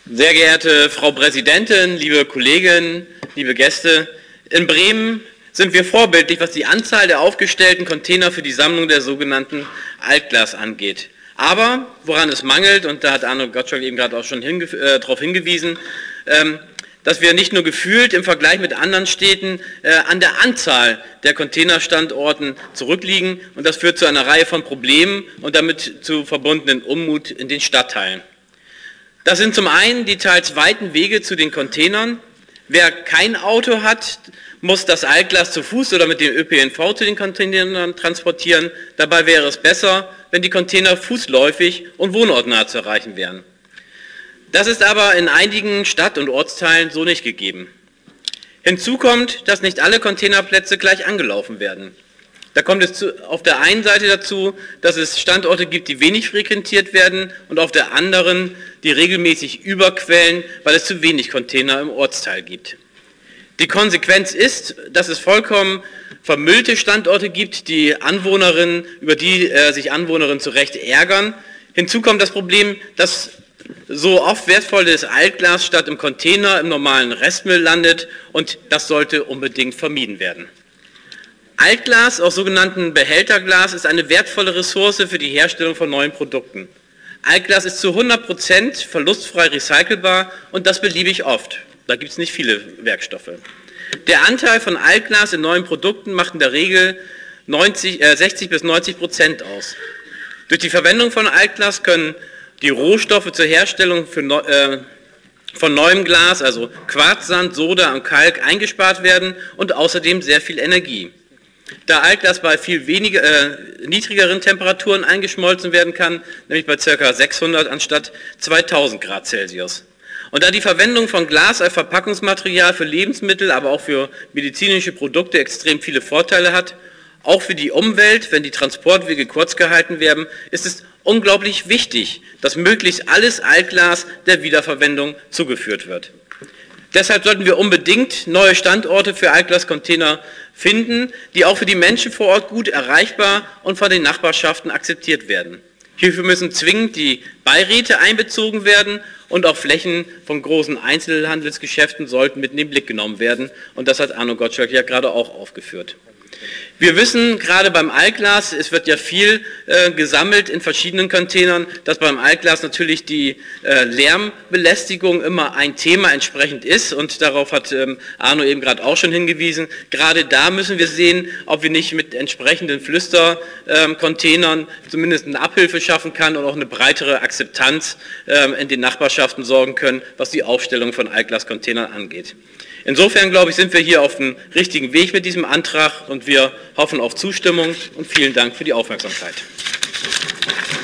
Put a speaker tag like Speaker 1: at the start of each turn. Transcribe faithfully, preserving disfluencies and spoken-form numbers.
Speaker 1: Sehr geehrte Frau Präsidentin, liebe Kolleginnen, liebe Gäste, in Bremen sind wir vorbildlich, was die Anzahl der aufgestellten Container für die Sammlung der sogenannten Altglas angeht. Aber woran es mangelt, und da hat Arno Gottschalk eben gerade auch schon hinge äh, darauf hingewiesen, ähm, dass wir nicht nur gefühlt im Vergleich mit anderen Städten äh, an der Anzahl der Containerstandorten zurückliegen, und das führt zu einer Reihe von Problemen und damit zu verbundenen Unmut in den Stadtteilen. Das sind zum einen die teils weiten Wege zu den Containern. Wer kein Auto hat, muss das Altglas zu Fuß oder mit dem Ö P N V zu den Containern transportieren. Dabei wäre es besser, wenn die Container fußläufig und wohnortnah zu erreichen wären. Das ist aber in einigen Stadt- und Ortsteilen so nicht gegeben. Hinzu kommt, dass nicht alle Containerplätze gleich angelaufen werden. Da kommt es zu, auf der einen Seite dazu, dass es Standorte gibt, die wenig frequentiert werden, und auf der anderen, die regelmäßig überquellen, weil es zu wenig Container im Ortsteil gibt. Die Konsequenz ist, dass es vollkommen vermüllte Standorte gibt, die Anwohnerinnen, über die äh, sich Anwohnerinnen zu Recht ärgern. Hinzu kommt das Problem, dass so oft wertvolles Altglas statt im Container im normalen Restmüll landet, und das sollte unbedingt vermieden werden. Altglas, auch sogenannten Behälterglas, ist eine wertvolle Ressource für die Herstellung von neuen Produkten. Altglas ist zu hundert Prozent verlustfrei recycelbar, und das beliebig oft. Da gibt es nicht viele Werkstoffe. Der Anteil von Altglas in neuen Produkten macht in der Regel neunzig, äh, sechzig bis neunzig Prozent aus. Durch die Verwendung von Altglas können die Rohstoffe zur Herstellung für neu, äh, von neuem Glas, also Quarz, Sand, Soda und Kalk, eingespart werden und außerdem sehr viel Energie. Da Altglas bei viel weniger, äh, niedrigeren Temperaturen eingeschmolzen werden kann, nämlich bei ca. sechshundert anstatt zweitausend Grad Celsius. Und da die Verwendung von Glas als Verpackungsmaterial für Lebensmittel, aber auch für medizinische Produkte extrem viele Vorteile hat, auch für die Umwelt, wenn die Transportwege kurz gehalten werden, ist es unglaublich wichtig, dass möglichst alles Altglas der Wiederverwendung zugeführt wird. Deshalb sollten wir unbedingt neue Standorte für Altglascontainer finden, die auch für die Menschen vor Ort gut erreichbar und von den Nachbarschaften akzeptiert werden. Hierfür müssen zwingend die Beiräte einbezogen werden, und auch Flächen von großen Einzelhandelsgeschäften sollten mit in den Blick genommen werden, und das hat Arno Gottschalk ja gerade auch aufgeführt. Wir wissen gerade beim Altglas, es wird ja viel äh, gesammelt in verschiedenen Containern, dass beim Altglas natürlich die äh, Lärmbelästigung immer ein Thema entsprechend ist, und darauf hat ähm, Arno eben gerade auch schon hingewiesen. Gerade da müssen wir sehen, ob wir nicht mit entsprechenden Flüstercontainern ähm, zumindest eine Abhilfe schaffen kann und auch eine breitere Akzeptanz ähm, in den Nachbarschaften sorgen können, was die Aufstellung von Altglascontainern angeht. Insofern, glaube ich, sind wir hier auf dem richtigen Weg mit diesem Antrag, und wir hoffen auf Zustimmung und vielen Dank für die Aufmerksamkeit.